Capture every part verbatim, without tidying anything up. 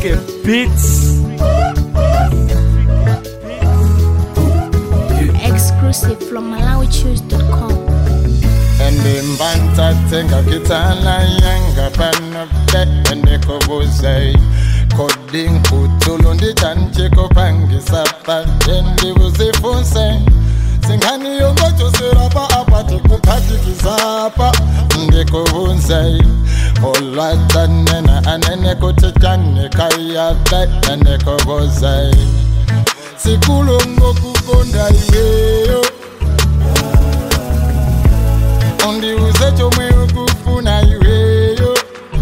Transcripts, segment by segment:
Freaky Beats. Exclusive from Malawi Choose dot com. Mbanta tenga kitala yanga panote endeko buzai coding kutulundi tanche kopangi sapa endi buzifunse singani yongo choserapa apate kupati kizapa ndeko buzai olata nena anene kutechane kayate endeko buzai sikulongo kukonda iweyo Ondi uzecho mwe ukufuna iweyo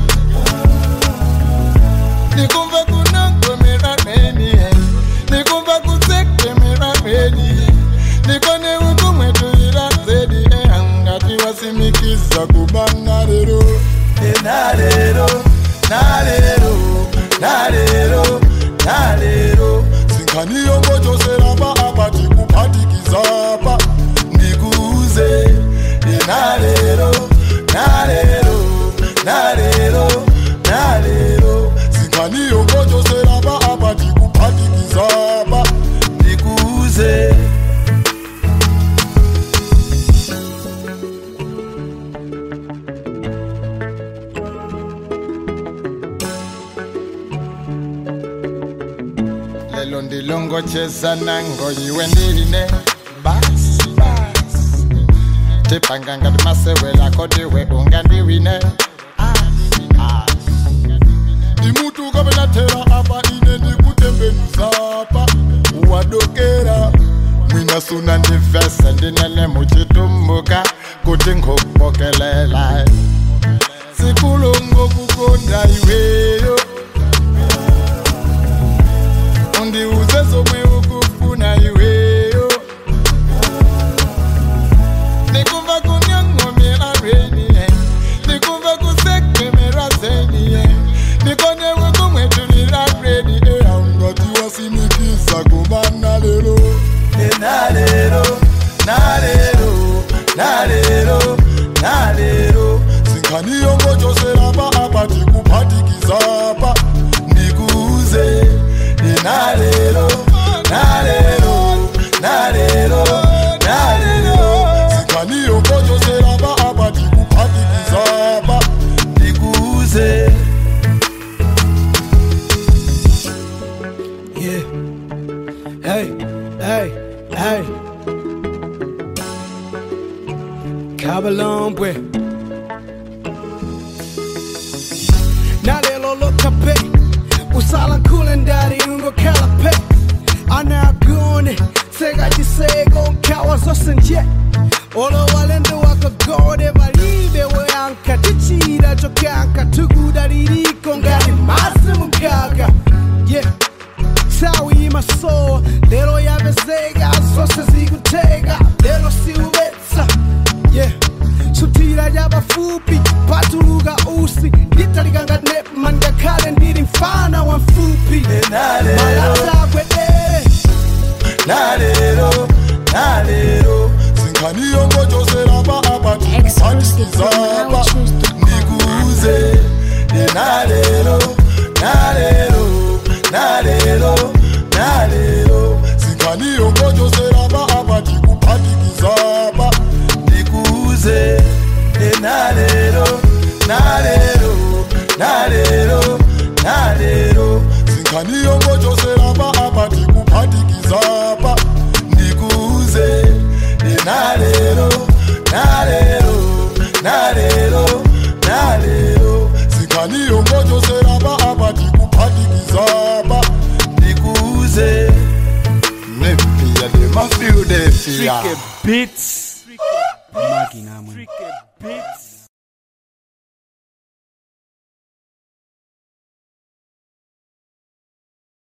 Nikumva kunango mera meni Nikumva kuzeke mera meni Nikone uku mwetu ila zedi Hangati wasimikiza kubanga lero Nalero, nalero, nalero, nalero Sinkani yongo joserapa apati kupati kizapa Nikuze Nalero, nalero, nalero, nalero Sinkani yongo joserapa apati kupati kizapa Nikuze Lelo ndilongo chesa nango iwe ndine Bas, bas Tipanganga masewela kodiwe ungandiwine Dimutu kabela tera apa ine ndikutembenu zapa Uwadokera Mwina suna ndifese ndinele muchitumbuka Kuti ngokupokelela Sikulongo kukonda iweyo Undi uzezo mwe ukufuna iweyo Nikumva kunyango mera reni Nikumva kuseke mera zeni Nikone wako mwetu nila reni Ea ungoti wasimikiza kubana lero Nalero, nalero, nalero, nalero Sinkani yongo joserapa apati kupati kizapa Nikuze Nalero, nalero, nalero, nalero Sinkani yongo joserapa apati kupati kizapa Nikuze Yeah. Hey, hey, hey. Kabalombwe. Nalelo lokape. Usala kulendari ungo kalape. Anagone. Sega jisego kawa zosenje. Olo walendo wakagode balibe weanka. Tichira jokanka. Tugudaririko ngari masimu kaka. Yeah. Sawi maso, lero yabezega, zose zigutega, lero siubetsa. Yeah, sutira yabafupi, patuluga usi, nitaliganga nepman ngakale ndiri mfana wa mfupi. Malata kwedere, Nalero, nalero Sinkani yongo joserapa apati kupati kizapa Nikuze Nalero, nalero, nalero, nalero Sinkani yongo joserapa apati kupati kizapa Nikuze Nalero, nalero, nalero, nalero Sinkani yongo joserapa apati kupati kizapa Nikuze Nalero, nalero, nalero, nalero Sinkani yongo joserapa apati kupati kizapa Nikuze Nepia de mafio de fia Freaky Beats. Freaky Beats.